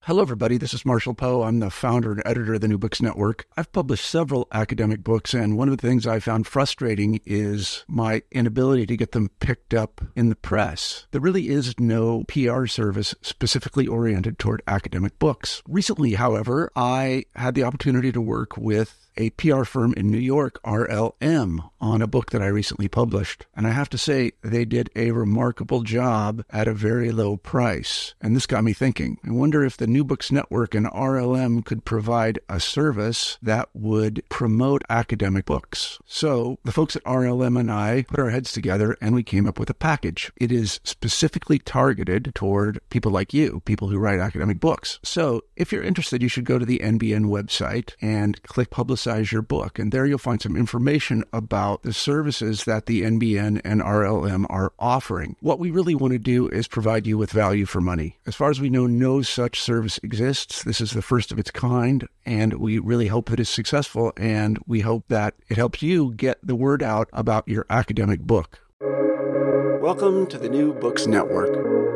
Hello, everybody. This is Marshall Poe. I'm the founder and editor of the New Books Network. I've published several academic books, and one of the things I found frustrating is my inability to get them picked up in the press. There really is no PR service specifically oriented toward academic books. Recently, however, I had the opportunity to work with a PR firm in New York, RLM, on a book that I recently published. And I have to say, they did a remarkable job at a very low price. And this got me thinking. I wonder if the New Books Network and RLM could provide a service that would promote academic books. So the folks at RLM and I put our heads together and we came up with a package. It is specifically targeted toward people like you, people who write academic books. So if you're interested, you should go to the NBN website and click Publicize Your Book. And there you'll find some information about the services that the NBN and RLM are offering. What we really want to do is provide you with value for money. As far as we know, no such service exists. This is the first of its kind, and we really hope that it's successful, and we hope that it helps you get the word out about your academic book. Welcome to the New Books Network.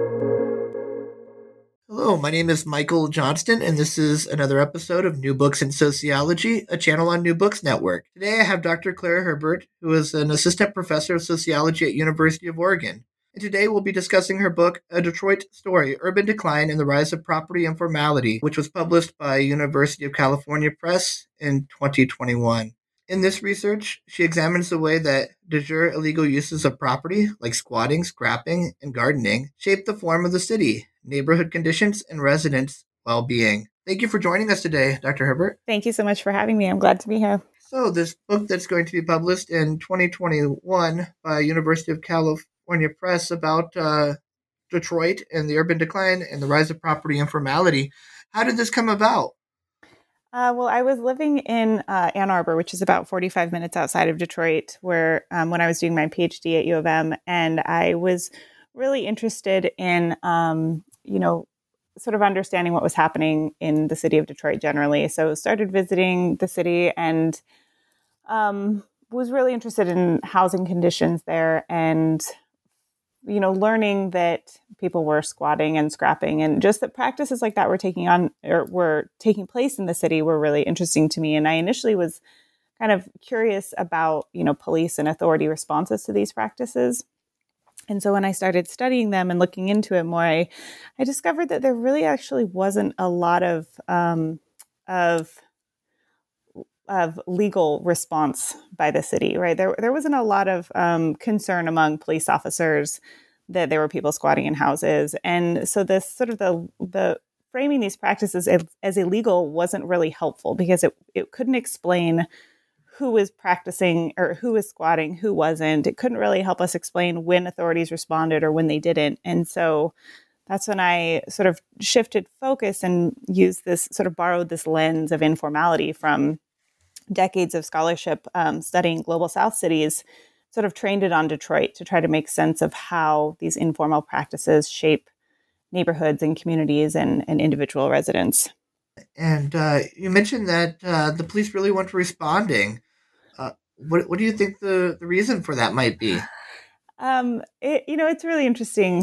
Hello, my name is Michael Johnston, and this is another episode of New Books in Sociology, a channel on New Books Network. Today I have Dr. Claire Herbert, who is an assistant professor of sociology at University of Oregon. And today we'll be discussing her book, A Detroit Story, Urban Decline and the Rise of Property Informality, which was published by University of California Press in 2021. In this research, she examines the way that de jure illegal uses of property, like squatting, scrapping, and gardening, shape the form of the city, neighborhood conditions, and residents' well-being. Thank you for joining us today, Dr. Herbert. Thank you so much for having me. I'm glad to be here. So this book that's going to be published in 2021 by University of California Press about Detroit and the urban decline and the rise of property informality. How did this come about? Well, I was living in Ann Arbor, which is about 45 minutes outside of Detroit, where when I was doing my PhD at U of M, and I was really interested in, sort of understanding what was happening in the city of Detroit generally. So started visiting the city and was really interested in housing conditions there and learning that people were squatting and scrapping and just that practices like that were taking place in the city were really interesting to me. And I initially was kind of curious about, police and authority responses to these practices. And so when I started studying them and looking into it more, I discovered that there really actually wasn't a lot of legal response by the city, right? There wasn't a lot of concern among police officers that there were people squatting in houses. And so this sort of the framing these practices as illegal wasn't really helpful because it couldn't explain who was practicing or who was squatting, who wasn't. It couldn't really help us explain when authorities responded or when they didn't. And so that's when I sort of shifted focus and borrowed this lens of informality from decades of scholarship studying global South cities, sort of trained it on Detroit to try to make sense of how these informal practices shape neighborhoods and communities and individual residents. And you mentioned that the police really weren't responding. What do you think the reason for that might be? It's really interesting.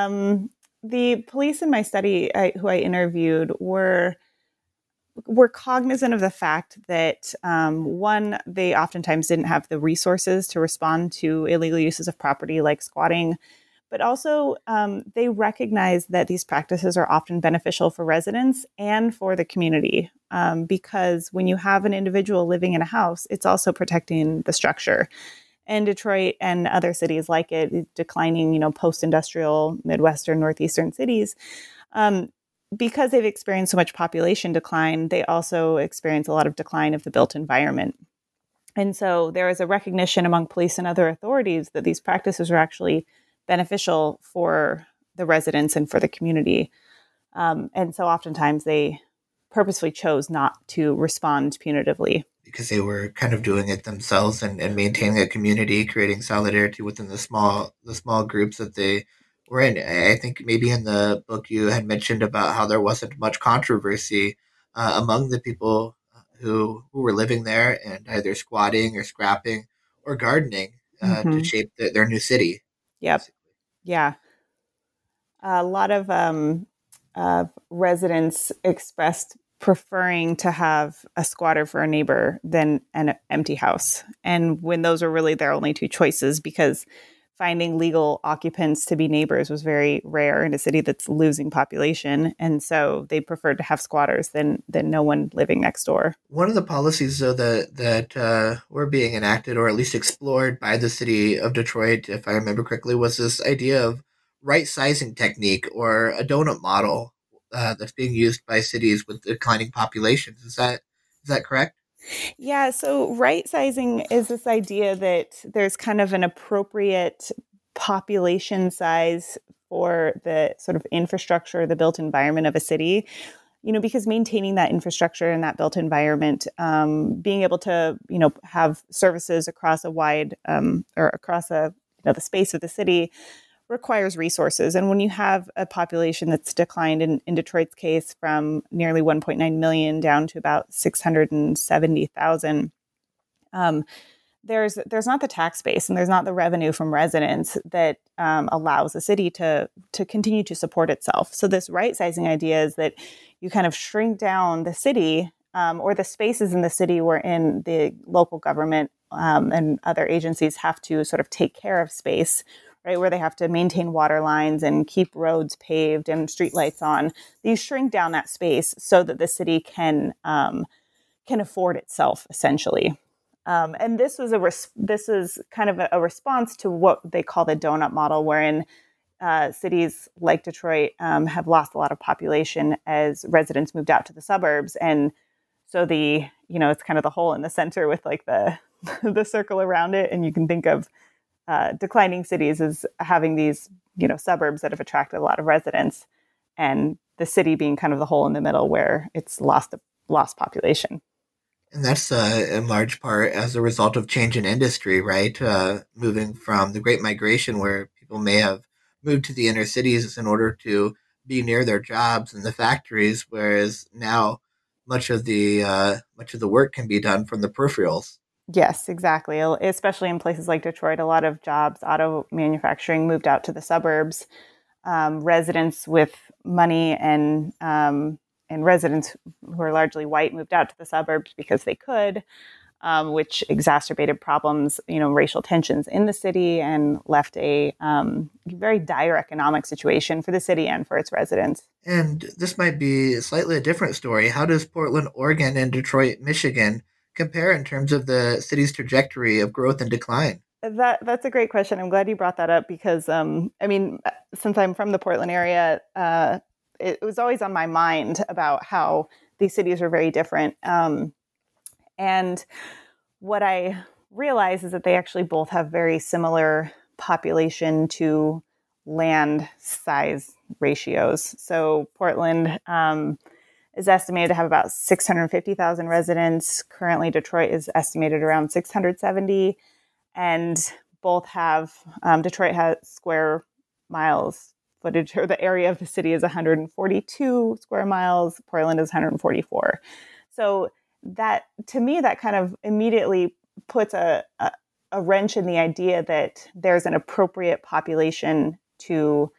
The police in my study who I interviewed were cognizant of the fact that, one, they oftentimes didn't have the resources to respond to illegal uses of property like squatting, but also they recognize that these practices are often beneficial for residents and for the community because when you have an individual living in a house, it's also protecting the structure. And Detroit and other cities like it, declining, post-industrial Midwestern, Northeastern cities, because they've experienced so much population decline, they also experience a lot of decline of the built environment. And so there is a recognition among police and other authorities that these practices are actually beneficial for the residents and for the community. And so oftentimes they purposefully chose not to respond punitively. Because they were kind of doing it themselves and maintaining a community, creating solidarity within the small groups that they were in. I think maybe in the book you had mentioned about how there wasn't much controversy among the people who were living there and either squatting or scrapping or gardening to shape their new city. Yep. Yeah. A lot of residents expressed preferring to have a squatter for a neighbor than an empty house. And when those were really their only two choices, because finding legal occupants to be neighbors was very rare in a city that's losing population. And so they preferred to have squatters than no one living next door. One of the policies, though, that were being enacted or at least explored by the city of Detroit, if I remember correctly, was this idea of right sizing technique or a donut model that's being used by cities with declining populations. Is that correct? Yeah, so right sizing is this idea that there's kind of an appropriate population size for the sort of infrastructure, the built environment of a city. Because maintaining that infrastructure and that built environment, being able to, have services across a wide or across the space of the city requires resources. And when you have a population that's declined in Detroit's case from nearly 1.9 million down to about 670,000, there's not the tax base and there's not the revenue from residents that allows the city to continue to support itself. So this right sizing idea is that you kind of shrink down the city or the spaces in the city wherein the local government and other agencies have to sort of take care of space, right, where they have to maintain water lines and keep roads paved and streetlights on. These shrink down that space so that the city can afford itself, essentially. And this is kind of a response to what they call the donut model, wherein cities like Detroit have lost a lot of population as residents moved out to the suburbs, and so it's kind of the hole in the center with like the the circle around it, and you can think of declining cities as having these suburbs that have attracted a lot of residents, and the city being kind of the hole in the middle where it's lost population. And that's in large part as a result of change in industry, right? Moving from the Great Migration, where people may have moved to the inner cities in order to be near their jobs and the factories, whereas now much of the work can be done from the peripherals. Yes, exactly. Especially in places like Detroit, a lot of jobs, auto manufacturing, moved out to the suburbs. Residents with money and residents who are largely white moved out to the suburbs because they could, which exacerbated problems, racial tensions in the city, and left a very dire economic situation for the city and for its residents. And this might be slightly a different story. How does Portland, Oregon, and Detroit, Michigan compare in terms of the city's trajectory of growth and decline? That's a great question. I'm glad you brought that up because, since I'm from the Portland area, it was always on my mind about how these cities are very different. And what I realize is that they actually both have very similar population to land size ratios. So Portland is estimated to have about 650,000 residents. Currently, Detroit is estimated around 670. And both have, Detroit has square miles footage, or the area of the city is 142 square miles. Portland is 144. So that, to me, that kind of immediately puts a wrench in the idea that there's an appropriate population to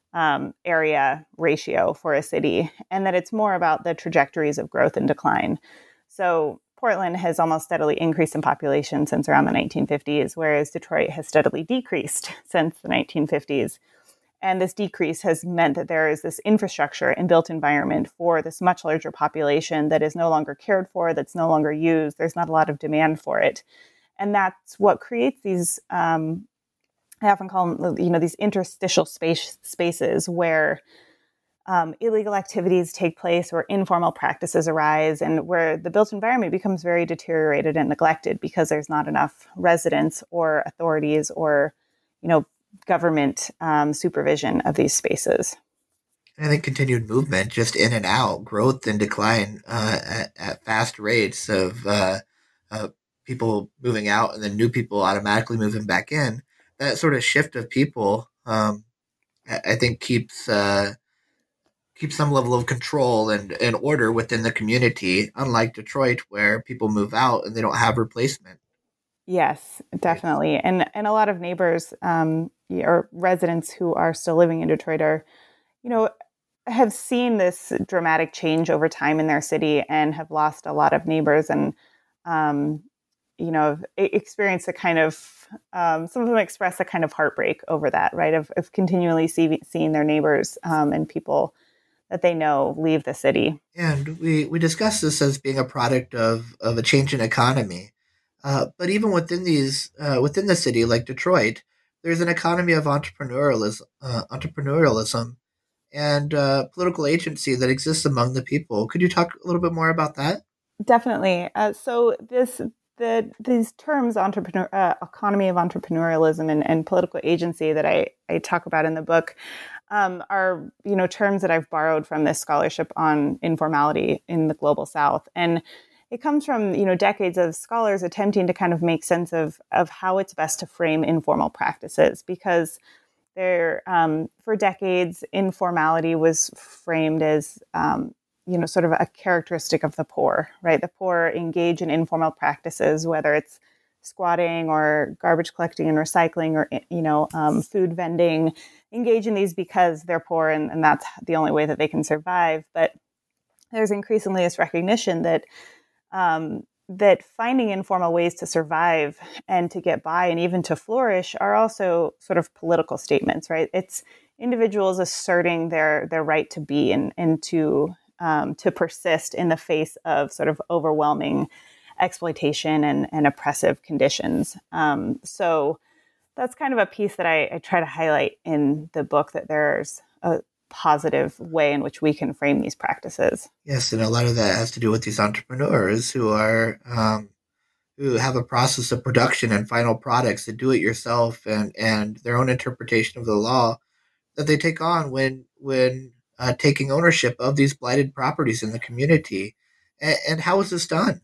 area ratio for a city, and that it's more about the trajectories of growth and decline. So Portland has almost steadily increased in population since around the 1950s, whereas Detroit has steadily decreased since the 1950s. And this decrease has meant that there is this infrastructure and built environment for this much larger population that is no longer cared for, that's no longer used. There's not a lot of demand for it. And that's what creates these, I often call them, these interstitial spaces where illegal activities take place, where informal practices arise, and where the built environment becomes very deteriorated and neglected because there's not enough residents or authorities or, government supervision of these spaces. I think continued movement, just in and out, growth and decline at fast rates of people moving out and then new people automatically moving back in. That sort of shift of people, I think, keeps some level of control and order within the community, unlike Detroit, where people move out and they don't have replacement. Yes, definitely. And a lot of neighbors or residents who are still living in Detroit are, have seen this dramatic change over time in their city and have lost a lot of neighbors and, experienced a kind of, some of them express a kind of heartbreak over that, right? Of continually seeing their neighbors and people that they know leave the city. And we discussed this as being a product of a change in economy. But even within within the city, like Detroit, there's an economy of entrepreneurialism and political agency that exists among the people. Could you talk a little bit more about that? Definitely. So these terms, economy of entrepreneurialism and political agency that I talk about in the book, are terms that I've borrowed from this scholarship on informality in the global South, and it comes from decades of scholars attempting to kind of make sense of how it's best to frame informal practices, because for decades informality was framed as sort of a characteristic of the poor, right? The poor engage in informal practices, whether it's squatting or garbage collecting and recycling or, food vending, engage in these because they're poor and that's the only way that they can survive. But there's increasingly this recognition that that finding informal ways to survive and to get by and even to flourish are also sort of political statements, right? It's individuals asserting their right to be and to persist in the face of sort of overwhelming exploitation and oppressive conditions. So that's kind of a piece that I try to highlight in the book, that there's a positive way in which we can frame these practices. Yes, and a lot of that has to do with these entrepreneurs who are who have a process of production and final products, that do it yourself and their own interpretation of the law that they take on when taking ownership of these blighted properties in the community. And how is this done?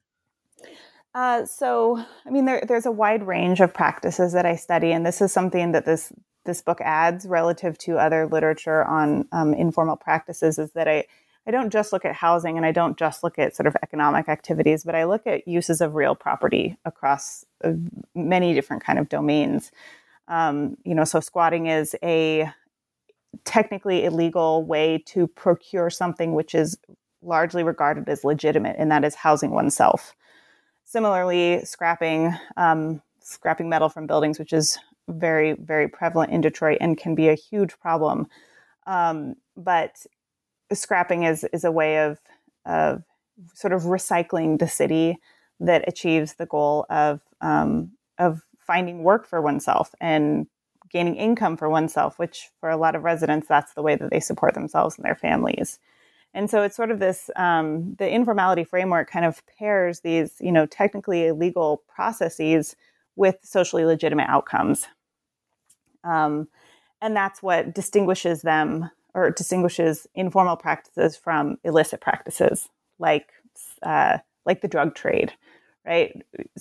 There's a wide range of practices that I study, and this is something that this book adds relative to other literature on informal practices, is that I don't just look at housing and I don't just look at sort of economic activities, but I look at uses of real property across many different kind of domains. So squatting is a technically illegal way to procure something which is largely regarded as legitimate, and that is housing oneself. Similarly, scrapping metal from buildings, which is very, very prevalent in Detroit and can be a huge problem. But scrapping is a way of sort of recycling the city that achieves the goal of finding work for oneself and gaining income for oneself, which for a lot of residents, that's the way that they support themselves and their families. And so it's sort of this, the informality framework kind of pairs these, technically illegal processes with socially legitimate outcomes. And that's what distinguishes them, or distinguishes informal practices from illicit practices, like the drug trade, right?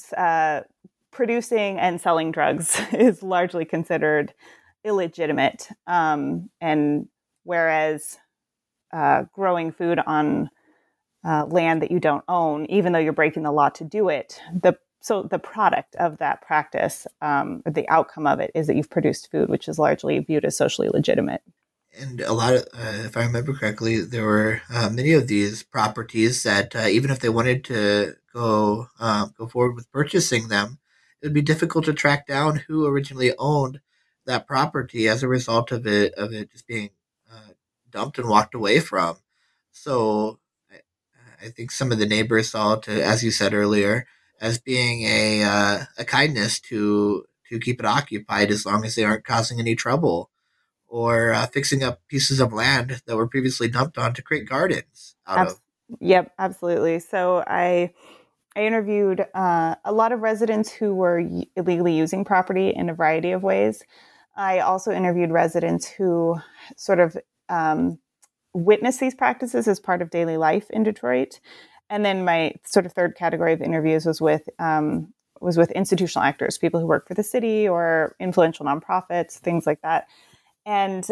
Producing and selling drugs is largely considered illegitimate. And whereas growing food on land that you don't own, even though you're breaking the law to do it, the product of that practice, the outcome of it, is that you've produced food, which is largely viewed as socially legitimate. And a lot of, if I remember correctly, there were many of these properties that even if they wanted to go forward with purchasing them, it would be difficult to track down who originally owned that property as a result of it just being dumped and walked away from. So I think some of the neighbors saw it, as you said earlier, as being a kindness to keep it occupied as long as they aren't causing any trouble, or fixing up pieces of land that were previously dumped on to create gardens out of. Yep, absolutely. So I interviewed a lot of residents who were illegally using property in a variety of ways. I also interviewed residents who sort of witness these practices as part of daily life in Detroit. And then my sort of third category of interviews was with institutional actors, people who work for the city or influential nonprofits, things like that. And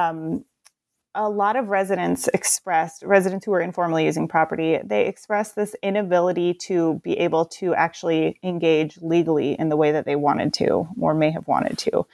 a lot of residents who were informally using property, they expressed this inability to be able to actually engage legally in the way that they wanted to or may have wanted to.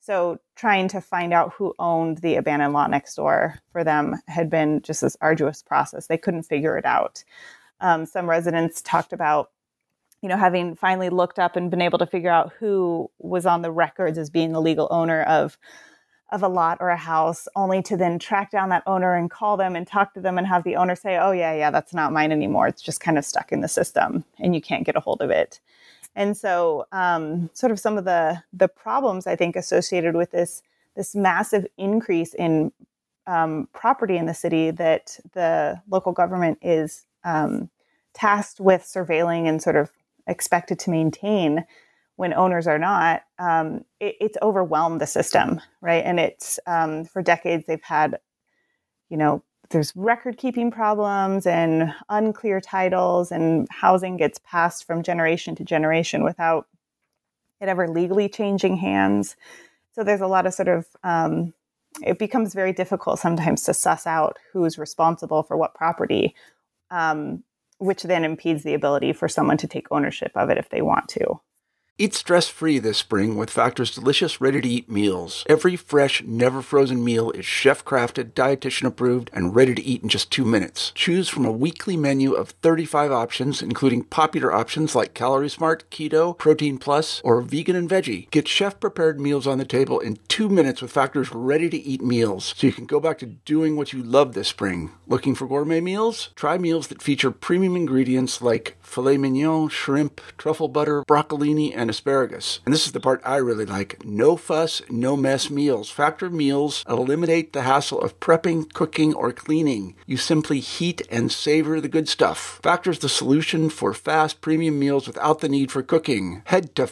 So trying to find out who owned the abandoned lot next door for them had been just this arduous process. They couldn't figure it out. Some residents talked about, having finally looked up and been able to figure out who was on the records as being the legal owner of a lot or a house, only to then track down that owner and call them and talk to them and have the owner say, oh, yeah, that's not mine anymore. It's just kind of stuck in the system and you can't get a hold of it. And so sort of some of the problems, I think, associated with this massive increase in property in the city that the local government is tasked with surveilling and sort of expected to maintain when owners are not, it's overwhelmed the system, right? And it's for decades they've had, there's record keeping problems and unclear titles, and housing gets passed from generation to generation without it ever legally changing hands. So there's a lot of sort of, it becomes very difficult sometimes to suss out who's responsible for what property, which then impedes the ability for someone to take ownership of it if they want to. Eat stress-free this spring with Factor's delicious, ready-to-eat meals. Every fresh, never-frozen meal is chef-crafted, dietitian-approved, and ready to eat in just 2 minutes. Choose from a weekly menu of 35 options, including popular options like Calorie Smart, Keto, Protein Plus, or Vegan and Veggie. Get chef-prepared meals on the table in 2 minutes with Factor's ready-to-eat meals, so you can go back to doing what you love this spring. Looking for gourmet meals? Try meals that feature premium ingredients like filet mignon, shrimp, truffle butter, broccolini, and asparagus. And this is the part I really like. No fuss, no mess meals. Factor meals eliminate the hassle of prepping, cooking, or cleaning. You simply heat and savor the good stuff. Factor's the solution for fast premium meals without the need for cooking. Head to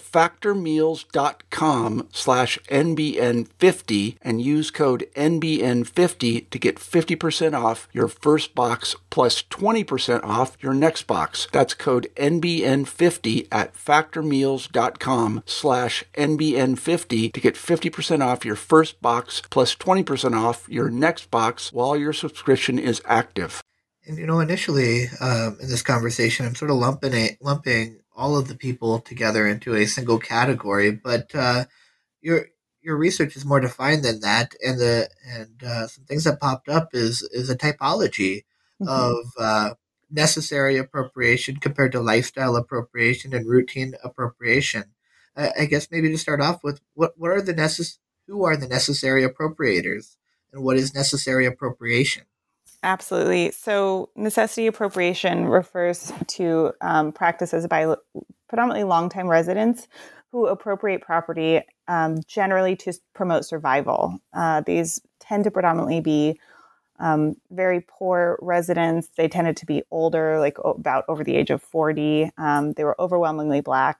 factormeals.com/NBN50 and use code NBN50 to get 50% off your first box plus 20% off your next box. That's code NBN50 at factormeals.com/NBN50 to get 50% off your first box plus 20% off your next box while your subscription is active. And initially in this conversation, I'm sort of lumping all of the people together into a single category, but your research is more defined than that, and some things that popped up is a typology of necessary appropriation compared to lifestyle appropriation and routine appropriation. I guess maybe to start off with, who are the necessary appropriators, and what is necessary appropriation? Absolutely. So necessity appropriation refers to practices by predominantly longtime residents who appropriate property generally to promote survival. These tend to predominantly be very poor residents. They tended to be older, like about over the age of 40. They were overwhelmingly Black.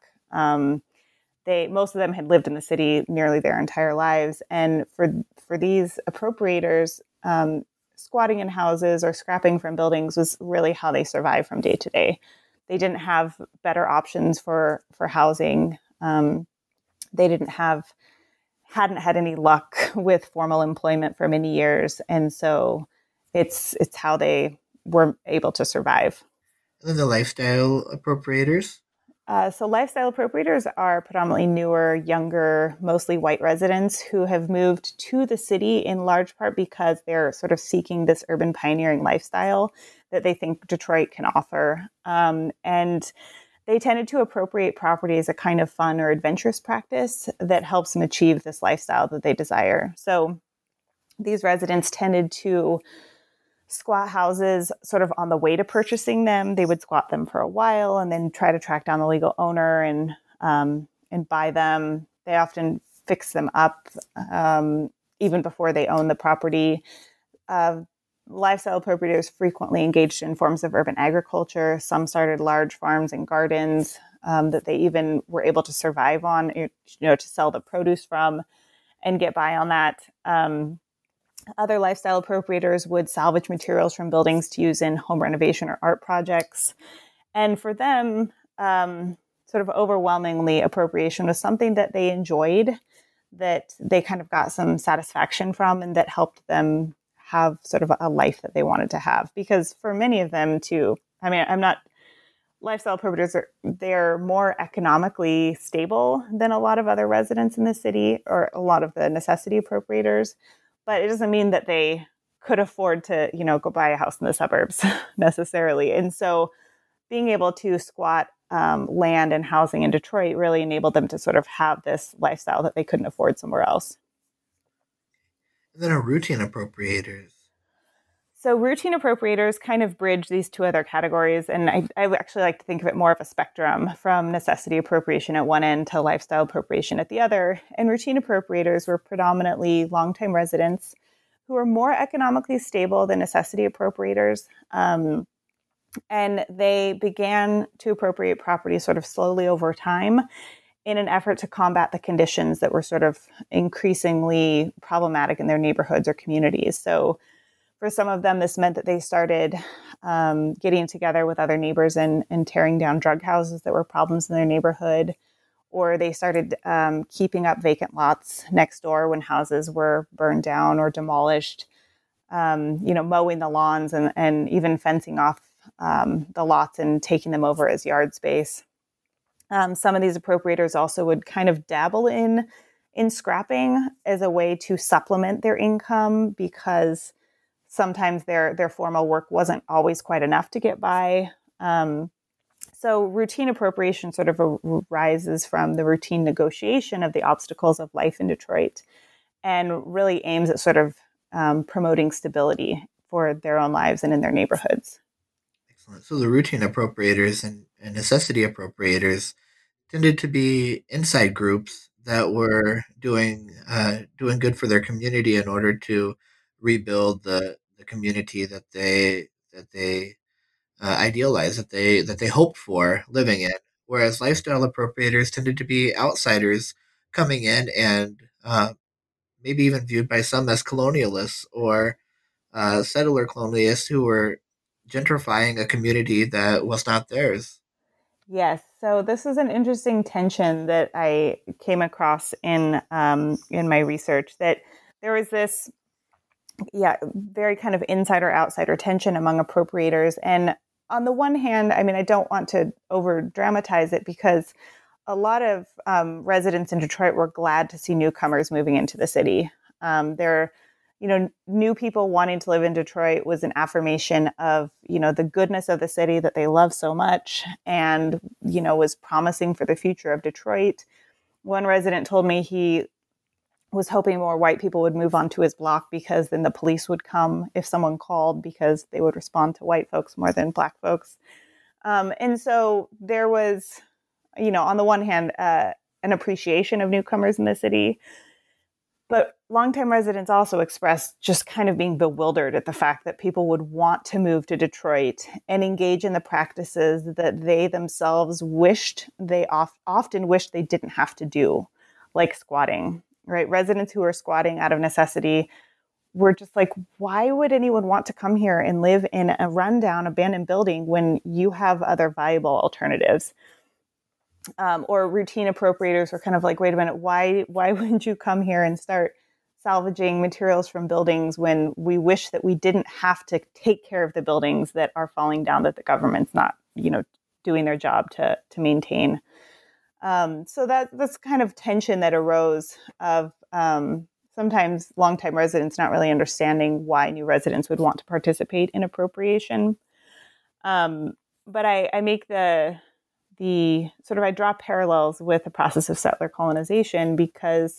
Most of them had lived in the city nearly their entire lives. And for these appropriators, squatting in houses or scrapping from buildings was really how they survived from day to day. They didn't have better options for housing. They hadn't had any luck with formal employment for many years. And so it's how they were able to survive. And then the lifestyle appropriators? So lifestyle appropriators are predominantly newer, younger, mostly white residents who have moved to the city in large part because they're sort of seeking this urban pioneering lifestyle that they think Detroit can offer. And they tended to appropriate property as a kind of fun or adventurous practice that helps them achieve this lifestyle that they desire. So these residents tended to squat houses sort of on the way to purchasing them. They would squat them for a while and then try to track down the legal owner and buy them. They often fix them up even before they own the property. Lifestyle appropriators frequently engaged in forms of urban agriculture. Some started large farms and gardens that they even were able to survive on, to sell the produce from and get by on that. Other lifestyle appropriators would salvage materials from buildings to use in home renovation or art projects. And for them, sort of overwhelmingly, appropriation was something that they enjoyed, that they kind of got some satisfaction from, and that helped them have sort of a life that they wanted to have. Because for many of them too, I'm not lifestyle appropriators they're more economically stable than a lot of other residents in the city or a lot of the necessity appropriators, but it doesn't mean that they could afford to, go buy a house in the suburbs necessarily. And so being able to squat land and housing in Detroit really enabled them to sort of have this lifestyle that they couldn't afford somewhere else. And then routine appropriators. So routine appropriators kind of bridge these two other categories. And I actually like to think of it more of a spectrum from necessity appropriation at one end to lifestyle appropriation at the other. And routine appropriators were predominantly longtime residents who were more economically stable than necessity appropriators. And they began to appropriate property sort of slowly over time in an effort to combat the conditions that were sort of increasingly problematic in their neighborhoods or communities. So for some of them, this meant that they started getting together with other neighbors and tearing down drug houses that were problems in their neighborhood, or they started keeping up vacant lots next door when houses were burned down or demolished, mowing the lawns and even fencing off the lots and taking them over as yard space. Some of these appropriators also would kind of dabble in scrapping as a way to supplement their income because sometimes their formal work wasn't always quite enough to get by. So routine appropriation sort of arises from the routine negotiation of the obstacles of life in Detroit and really aims at sort of promoting stability for their own lives and in their neighborhoods. Excellent. So the routine appropriators and necessity appropriators tended to be inside groups that were doing good for their community in order to rebuild the community that they idealized, that they hoped for living in. Whereas lifestyle appropriators tended to be outsiders coming in and maybe even viewed by some as colonialists or settler colonialists who were gentrifying a community that was not theirs. Yes. So this is an interesting tension that I came across in my research, that there was this, very kind of insider-outsider tension among appropriators. And on the one hand, I mean, I don't want to over-dramatize it because a lot of residents in Detroit were glad to see newcomers moving into the city. New people wanting to live in Detroit was an affirmation of, the goodness of the city that they love so much and, was promising for the future of Detroit. One resident told me he was hoping more white people would move onto his block because then the police would come if someone called because they would respond to white folks more than black folks. And so there was, on the one hand, an appreciation of newcomers in the city. But longtime residents also expressed just kind of being bewildered at the fact that people would want to move to Detroit and engage in the practices that they themselves often wished they didn't have to do, like squatting, right? Residents who are squatting out of necessity were just like, why would anyone want to come here and live in a rundown, abandoned building when you have other viable alternatives? Or routine appropriators were kind of like, wait a minute, why wouldn't you come here and start salvaging materials from buildings when we wish that we didn't have to take care of the buildings that are falling down, that the government's not, doing their job to maintain. So that's kind of tension that arose of sometimes longtime residents not really understanding why new residents would want to participate in appropriation. But I make the sort of, I draw parallels with the process of settler colonization because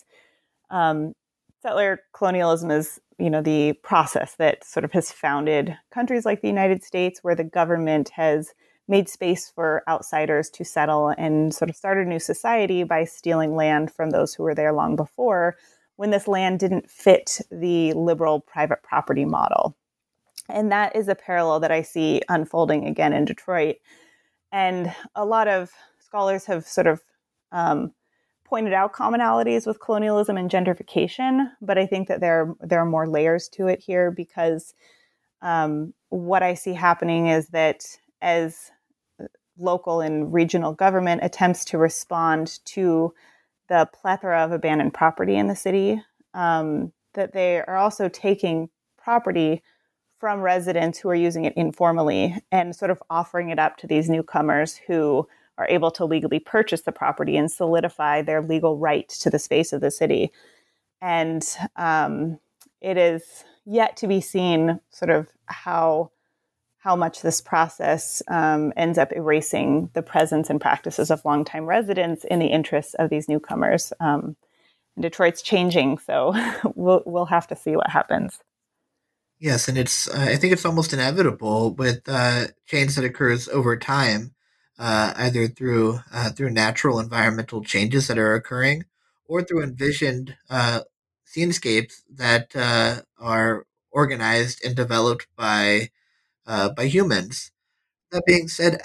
settler colonialism is, the process that sort of has founded countries like the United States, where the government has made space for outsiders to settle and sort of start a new society by stealing land from those who were there long before, when this land didn't fit the liberal private property model. And that is a parallel that I see unfolding again in Detroit. And a lot of scholars have sort of pointed out commonalities with colonialism and gentrification, but I think that there are more layers to it here because what I see happening is that as local and regional government attempts to respond to the plethora of abandoned property in the city, that they are also taking property from residents who are using it informally and sort of offering it up to these newcomers who are able to legally purchase the property and solidify their legal right to the space of the city. And it is yet to be seen sort of how much this process ends up erasing the presence and practices of longtime residents in the interests of these newcomers. Detroit's changing, so we'll have to see what happens. Yes, and I think it's almost inevitable with change that occurs over time, either through natural environmental changes that are occurring, or through envisioned scenescapes that are organized and developed by humans. That being said,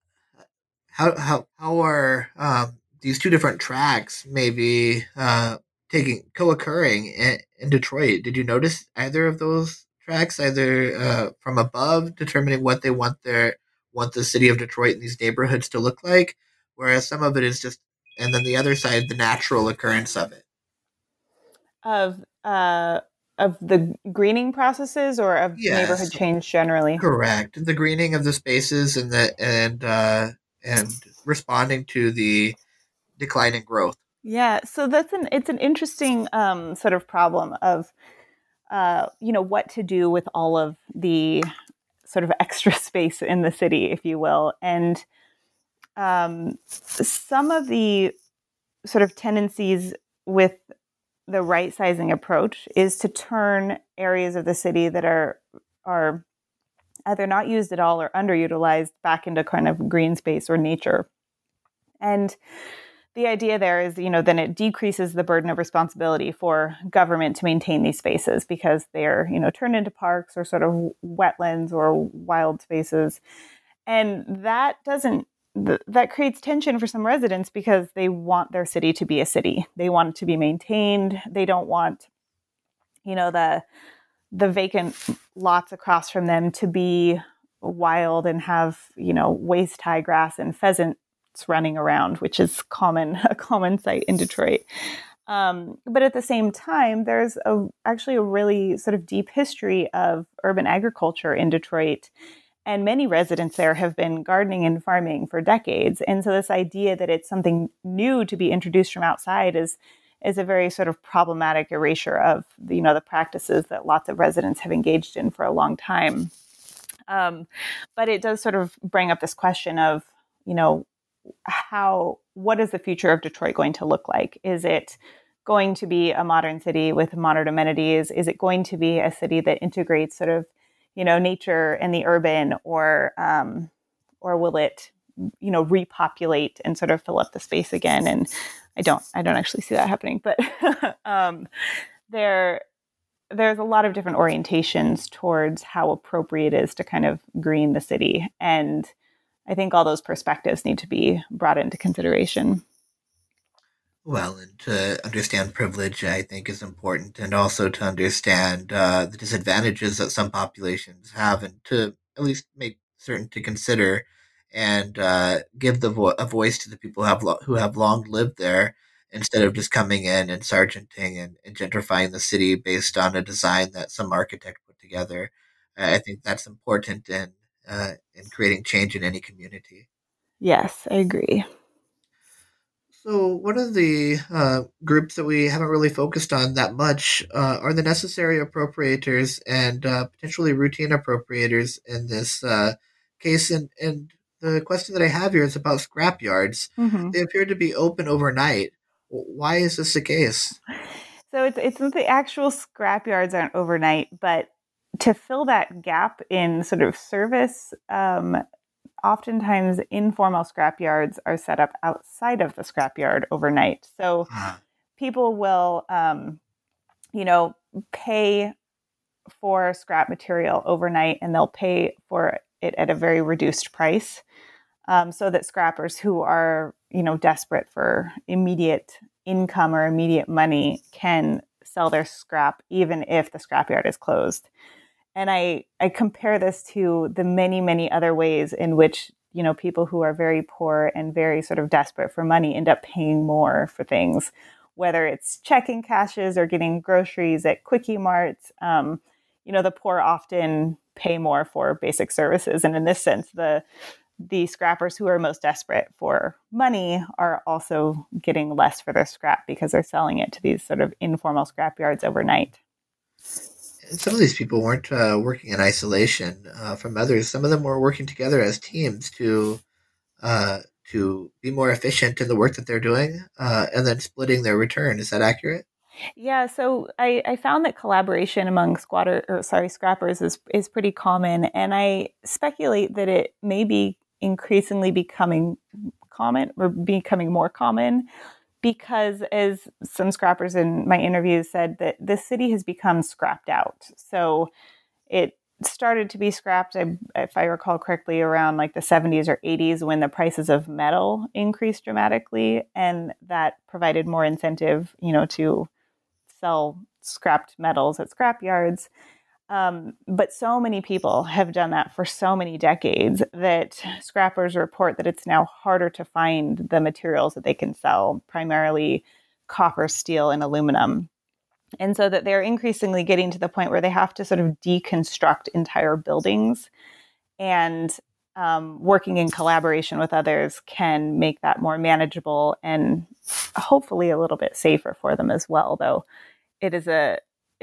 how are these two different tracks maybe taking co-occurring in Detroit? Did you notice either of those tracks, either from above, determining what they want the city of Detroit and these neighborhoods to look like, whereas some of it is just, and then the other side, the natural occurrence of it? Of the greening processes or of neighborhood Yes, change generally? correct. The greening of the spaces and responding to the declining growth. Yeah, so it's an interesting sort of problem of what to do with all of the sort of extra space in the city, if you will, and some of the sort of tendencies with the right sizing approach is to turn areas of the city that are either not used at all or underutilized back into kind of green space or nature. And the idea there is, then it decreases the burden of responsibility for government to maintain these spaces because they're, turned into parks or sort of wetlands or wild spaces. And that creates tension for some residents because they want their city to be a city. They want it to be maintained. They don't want, the vacant lots across from them to be wild and have, waist high grass and pheasants running around, which is a common sight in Detroit. But at the same time, there's actually a really sort of deep history of urban agriculture in Detroit. And many residents there have been gardening and farming for decades. And so this idea that it's something new to be introduced from outside is a very sort of problematic erasure of the practices that lots of residents have engaged in for a long time. But it does sort of bring up this question of, what is the future of Detroit going to look like? Is it going to be a modern city with modern amenities? Is it going to be a city that integrates sort of, nature and the urban, or will it, repopulate and sort of fill up the space again? And I don't actually see that happening, but there's a lot of different orientations towards how appropriate it is to kind of green the city. And I think all those perspectives need to be brought into consideration. Well, and to understand privilege, I think, is important, and also to understand the disadvantages that some populations have, and to at least make certain to consider and give a voice to the people who have long lived there, instead of just coming in and sergeanting and gentrifying the city based on a design that some architect put together. I think that's important in creating change in any community. Yes, I agree. So, one of the groups that we haven't really focused on that much are the necessary appropriators and potentially routine appropriators in this case. And the question that I have here is about scrapyards. Mm-hmm. They appear to be open overnight. Why is this the case? So it's not the actual scrapyards aren't overnight, but to fill that gap in sort of service, oftentimes informal scrapyards are set up outside of the scrapyard overnight. So people will, pay for scrap material overnight, and they'll pay for it at a very reduced price, so that scrappers who are, desperate for immediate income or immediate money can sell their scrap even if the scrapyard is closed. And I compare this to the many, many other ways in which, people who are very poor and very sort of desperate for money end up paying more for things, whether it's checking cashes or getting groceries at Quickie Marts. The poor often pay more for basic services. And in this sense, the scrappers who are most desperate for money are also getting less for their scrap because they're selling it to these sort of informal scrap yards overnight. And some of these people weren't working in isolation from others. Some of them were working together as teams to be more efficient in the work that they're doing, and then splitting their return. Is that accurate? Yeah, so I found that collaboration among scrappers is pretty common, and I speculate that it may be increasingly becoming more common because, as some scrappers in my interviews said, that the city has become scrapped out. So it started to be scrapped, if I recall correctly, around like the 70s or 80s when the prices of metal increased dramatically, and that provided more incentive, to sell scrapped metals at scrap yards. But so many people have done that for so many decades that scrappers report that it's now harder to find the materials that they can sell, primarily copper, steel, and aluminum. And so that they're increasingly getting to the point where they have to sort of deconstruct entire buildings, and working in collaboration with others can make that more manageable and hopefully a little bit safer for them as well, though it's a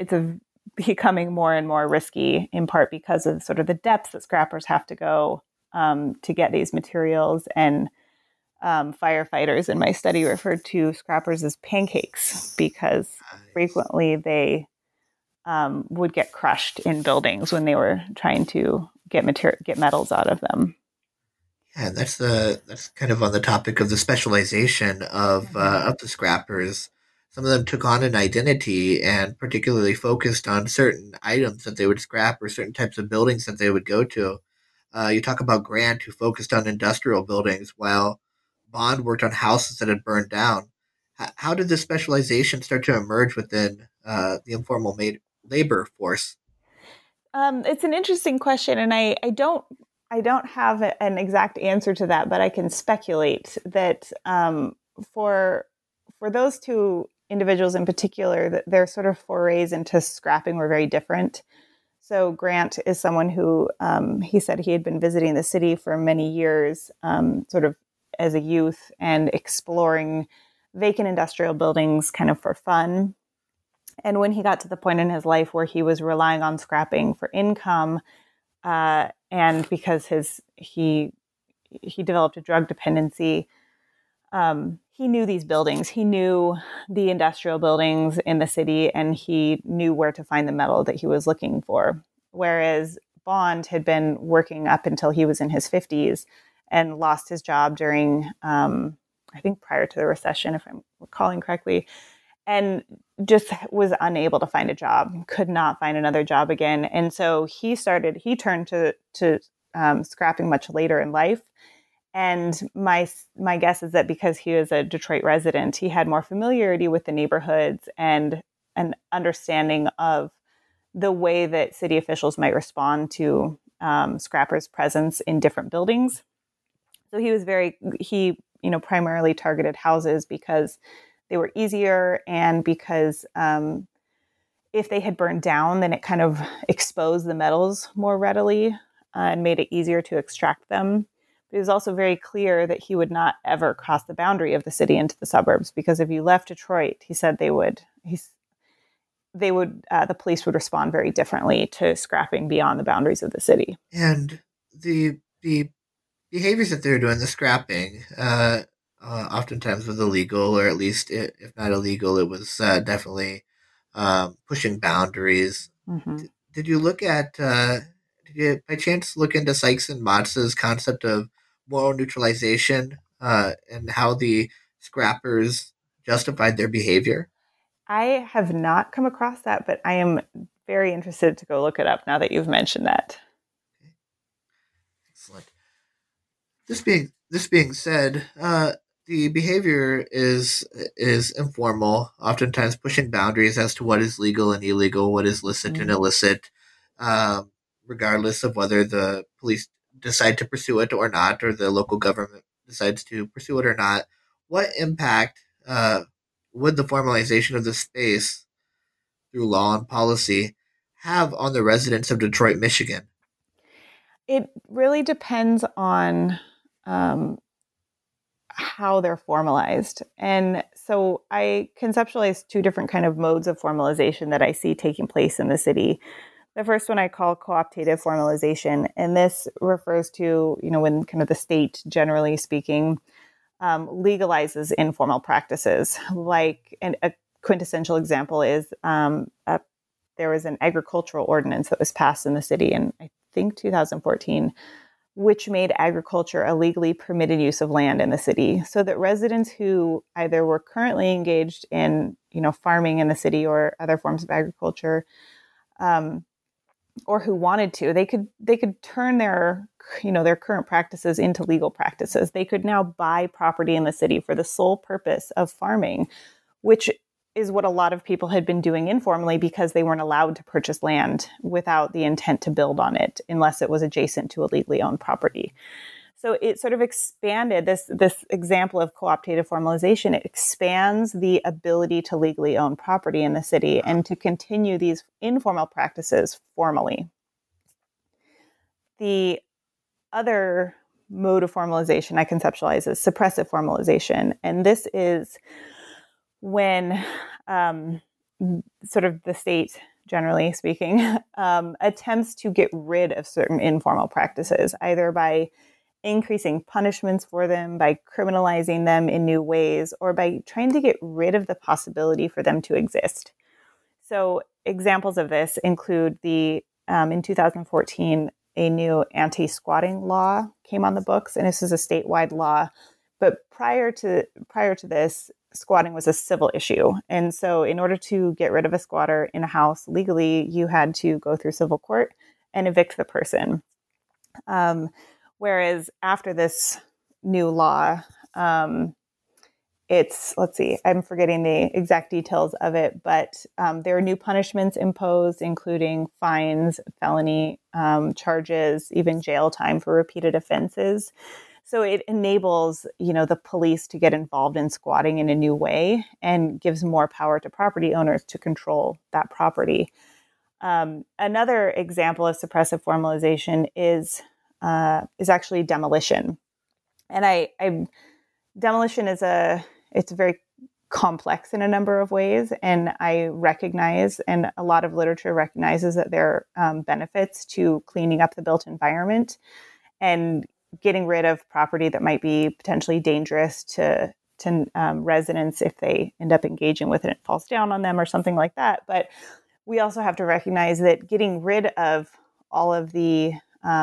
becoming more and more risky, in part because of sort of the depths that scrappers have to go to get these materials. And firefighters in my study referred to scrappers as pancakes because frequently they would get crushed in buildings when they were trying to get metals out of them. Yeah, that's kind of on the topic of the specialization of the scrappers. Some of them took on an identity and particularly focused on certain items that they would scrap or certain types of buildings that they would go to. You talk about Grant, who focused on industrial buildings, while Bond worked on houses that had burned down. How did this specialization start to emerge within the informal labor force? It's an interesting question, and I don't have an exact answer to that, but I can speculate that for those two individuals in particular, that their sort of forays into scrapping were very different. So Grant is someone who he said he had been visiting the city for many years, sort of as a youth, and exploring vacant industrial buildings kind of for fun. And when he got to the point in his life where he was relying on scrapping for income, and because he developed a drug dependency, he knew these buildings. He knew the industrial buildings in the city, and he knew where to find the metal that he was looking for. Whereas Bond had been working up until he was in his 50s and lost his job during, I think, prior to the recession, if I'm recalling correctly, and just was unable to find a job, could not find another job again. And so he turned to scrapping much later in life. And my guess is that because he was a Detroit resident, he had more familiarity with the neighborhoods and an understanding of the way that city officials might respond to scrappers' presence in different buildings. So he primarily targeted houses because they were easier, and because if they had burned down, then it kind of exposed the metals more readily and made it easier to extract them. But it was also very clear that he would not ever cross the boundary of the city into the suburbs, because if you left Detroit, he said the police would respond very differently to scrapping beyond the boundaries of the city. And the behaviors that they're doing, the scrapping, oftentimes was illegal, or at least, if not illegal, it was definitely pushing boundaries. Mm-hmm. Did you look at, did you by chance look into Sykes and Motz's concept of moral neutralization and how the scrappers justified their behavior? I have not come across that, but I am very interested to go look it up now that you've mentioned that. Okay. Excellent. This being said, the behavior is informal, oftentimes pushing boundaries as to what is legal and illegal, what is licit and illicit, regardless of whether the police decide to pursue it or not, or the local government decides to pursue it or not. What impact would the formalization of the space through law and policy have on the residents of Detroit, Michigan? It really depends on how they're formalized. And so I conceptualize two different kind of modes of formalization that I see taking place in the city. The first one I call cooptative formalization, and this refers to, when kind of the state, generally speaking, legalizes informal practices. Like, and a quintessential example is there was an agricultural ordinance that was passed in the city in, I think, 2014, which made agriculture a legally permitted use of land in the city, so that residents who either were currently engaged in, farming in the city or other forms of agriculture, or who wanted to, they could turn their current practices into legal practices. They could now buy property in the city for the sole purpose of farming, which is what a lot of people had been doing informally because they weren't allowed to purchase land without the intent to build on it unless it was adjacent to a legally owned property. So it sort of expanded this example of cooptative formalization. It expands the ability to legally own property in the city and to continue these informal practices formally. The other mode of formalization I conceptualize as suppressive formalization. And this is when sort of the state, generally speaking, attempts to get rid of certain informal practices, either by increasing punishments for them, by criminalizing them in new ways, or by trying to get rid of the possibility for them to exist. So examples of this include in 2014, a new anti-squatting law came on the books, and this is a statewide law. But prior to this, squatting was a civil issue. And so in order to get rid of a squatter in a house legally, you had to go through civil court and evict the person. Whereas after this new law, I'm forgetting the exact details of it, but there are new punishments imposed, including fines, felony charges, even jail time for repeated offenses. So it enables, the police to get involved in squatting in a new way and gives more power to property owners to control that property. Another example of suppressive formalization is actually demolition. And demolition it's very complex in a number of ways. And I recognize, and a lot of literature recognizes, that there are benefits to cleaning up the built environment and getting rid of property that might be potentially dangerous to residents if they end up engaging with it and it falls down on them or something like that. But we also have to recognize that getting rid of all of the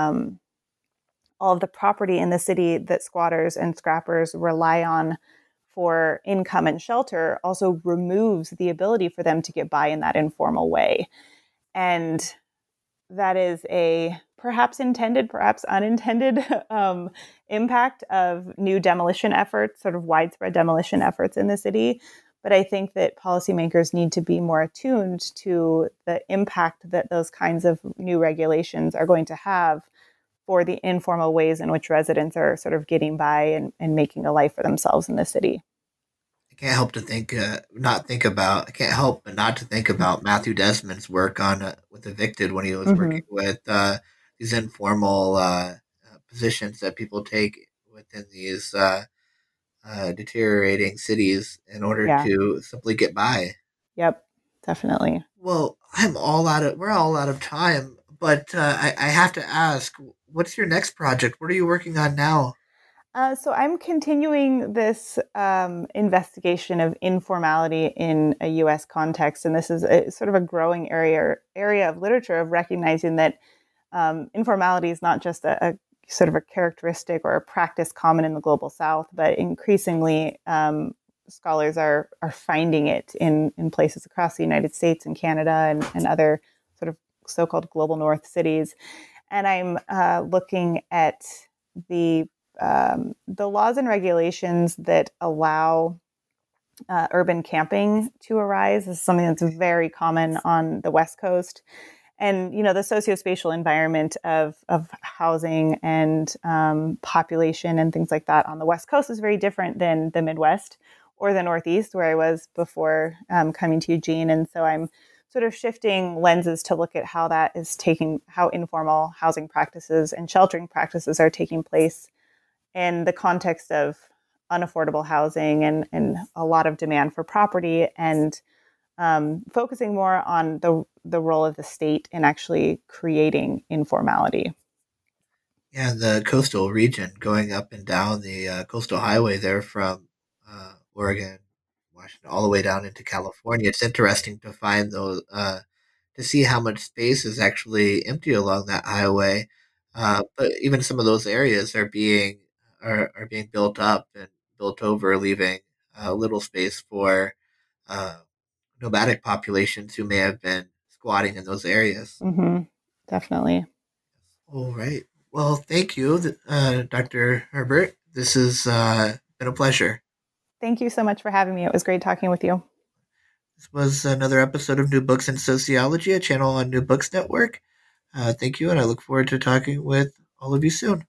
property in the city that squatters and scrappers rely on for income and shelter also removes the ability for them to get by in that informal way. And that is a perhaps intended, perhaps unintended impact of new demolition efforts, sort of widespread demolition efforts in the city. But I think that policymakers need to be more attuned to the impact that those kinds of new regulations are going to have for the informal ways in which residents are sort of getting by and making a life for themselves in the city. I can't help but not to think about Matthew Desmond's work on with Evicted when he was working with these informal positions that people take within these deteriorating cities in order to simply get by. Yep, definitely. Well, we're all out of time, but I have to ask, what's your next project? What are you working on now? So I'm continuing this investigation of informality in a U.S. context, and this is sort of a growing area of literature of recognizing that informality is not just a sort of a characteristic or a practice common in the global South, but increasingly scholars are finding it in places across the United States and Canada and other sort of so-called global North cities. And I'm looking at the laws and regulations that allow urban camping to arise. This is something that's very common on the West Coast. And, the sociospatial environment of housing and population and things like that on the West Coast is very different than the Midwest or the Northeast, where I was before coming to Eugene. And so I'm sort of shifting lenses to look at how informal housing practices and sheltering practices are taking place in the context of unaffordable housing and a lot of demand for property, and focusing more on the role of the state in actually creating informality. Yeah, the coastal region, going up and down the coastal highway there from Oregon, Washington, all the way down into California. It's interesting to find those, to see how much space is actually empty along that highway. But even some of those areas are being built up and built over, leaving little space for uh, nomadic populations who may have been squatting in those areas. Mm-hmm. Definitely. All right. Well, thank you, Dr. Herbert. This has been a pleasure. Thank you so much for having me. It was great talking with you. This was another episode of New Books in Sociology, a channel on New Books Network. Thank you, and I look forward to talking with all of you soon.